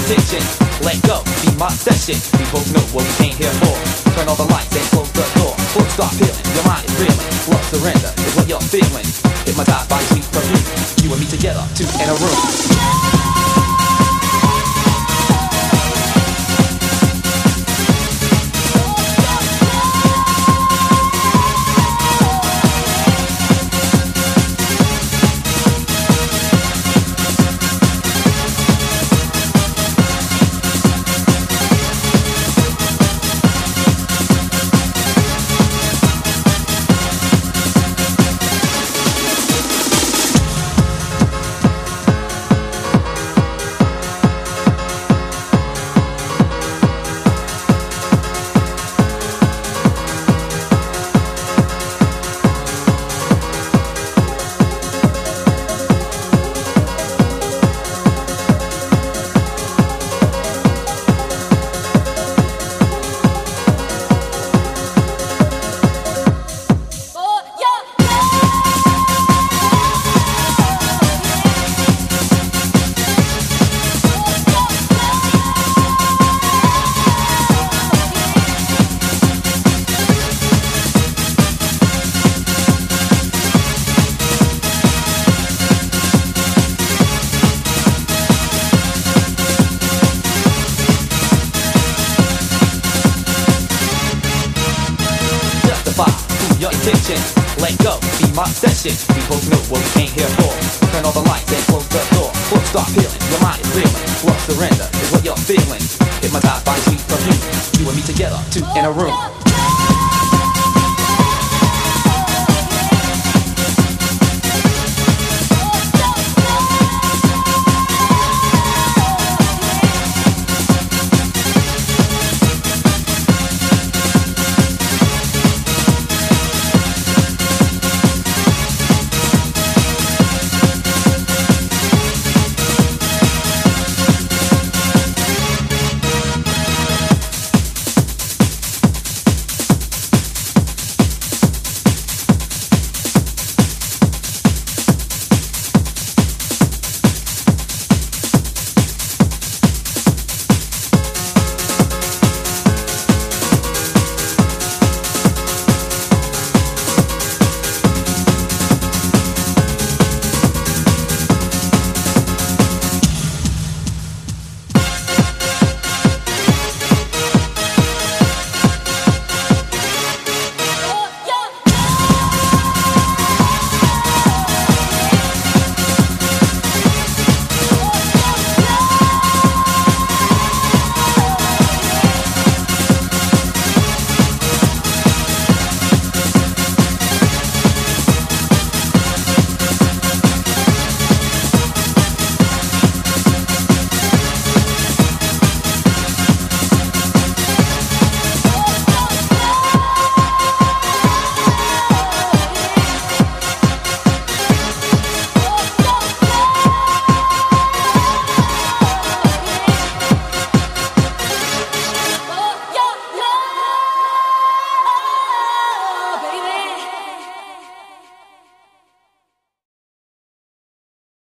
attention. Let go, be my session. We both know what we came here for. Turn all the lights and close the door. We'll start feeling, your mind is reeling. Love surrender is what you're feeling. Hypnotized by sweet perfume. You and me together, two in a room. Your attention, let go, be my session. We both know what we came here for. Turn all the lights and close the door. We'll start feeling, your mind is reeling. Love surrender is what you're feeling. Hypnotized by sweet perfume. You and me together, two in a room.